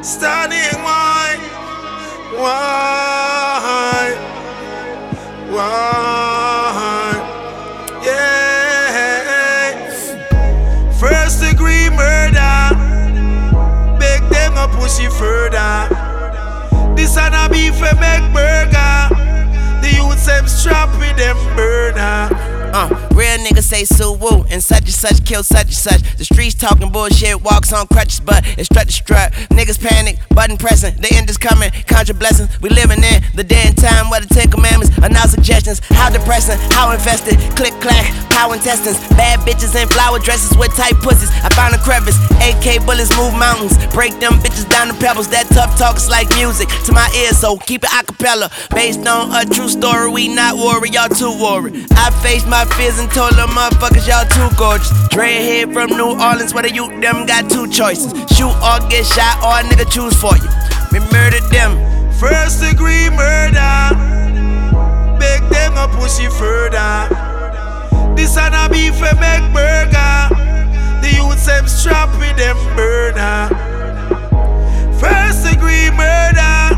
Standing why, yeah. First degree murder, beg them a push it further. This and a beef a make burger. The youths them strap with them burner. Real niggas say Sue-woo and such kill such and such. The streets talking bullshit, walks on crutches, but it's strut to strut. Niggas panic, button pressing, the end is coming, contra blessings. We living in the day and time where the 10 commandments are now suggestions. How depressing, how invested, click clack, power intestines. Bad bitches in flower dresses with tight pussies. I found a crevice, AK bullets move mountains. Break them bitches down to pebbles, that tough talk is like music to my ears, so keep it acapella. Based on a true story, we not worried, y'all too worried. I faced my fears and told them motherfuckers y'all too gorgeous. Dreadhead from New Orleans where the youth them got two choices. Shoot or get shot or a nigga choose for you. We murdered them. First degree murder, beg them a push it further. This and a beef a make burger. The youths them strap with them burner. First degree murder,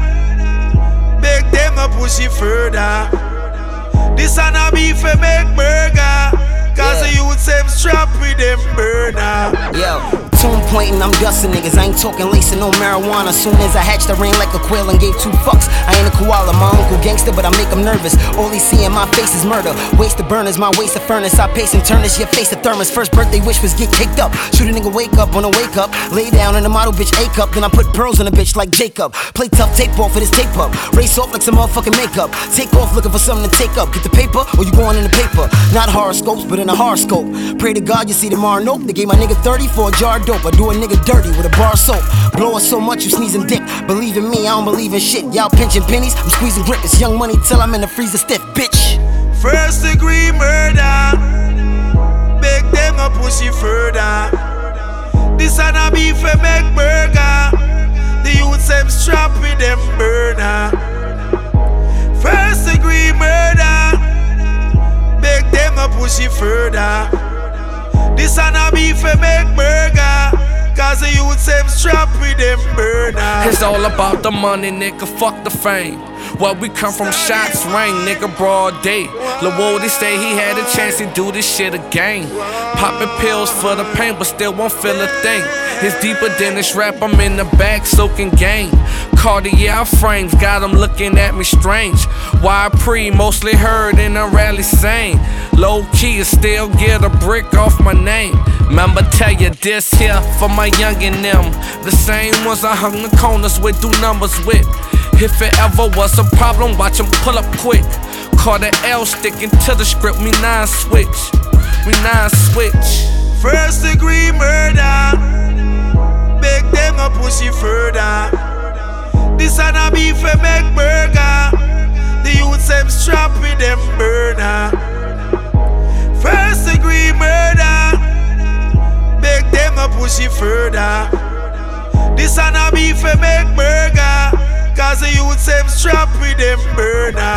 beg them a push it further. This and a beef a make burger. Cause the youths them strap with them burner. Yo, tune pointing, I'm dusting niggas. I ain't talking lacing no marijuana. Soon as I hatched, I ran like a quail and gave 2 fucks. I ain't a koala, my uncle gangster, but I make him nervous. All he see in my face is murder. Waste of burners, my waste of furnace. I pace and turn this, your face a thermos. First birthday wish was get caked up. Shoot a nigga wake up on a wake up. Lay down in the model bitch A cup. Then I put pearls on a bitch like Jacob. Play tough, tape off for this tape up. Race off like some motherfucking makeup. Take off looking for something to take up. Get the paper or you going in the paper. Not horoscopes, but in a horoscope. Pray to God you see tomorrow. Nope, they gave my nigga 30 for a jar of dope. I do a nigga dirty with a bar of soap. Blow it so much you sneezing dick. Believe in me, I don't believe in shit. Y'all pinching pennies, I'm squeezing grip. It's young money till I'm in the freezer stiff, bitch. First degree murder, beg them a push it further. This and a beef a make burger. The youths them strap with them burner. First degree murder, beg them a push it further. This and a beef a make burger. Cause the youths them strap with them burner. It's all about the money, nigga, fuck the fame. Where we come from, shots ring, nigga, broad day. Lil Woody say he had a chance to do this shit again. Popping pills for the pain, but still won't feel a thing. It's deeper than this rap, I'm in the back soaking game. Cartier frames, got them looking at me strange. Why pre, mostly heard in a rally saying. Low key, still get a brick off my name. Remember tell you this here for my youngin' them. The same ones I hung the corners with, do numbers with. If it ever was a problem, watch them pull up quick. Call the L sticking to the script, we 9 switch. We 9 switch. First degree murder, beg them a push it further. This and a beef a make burger. The youths them strap with them burner. First degree murder, beg them a push it further. This and a beef a make burger. Cause the youths them strap with them burner.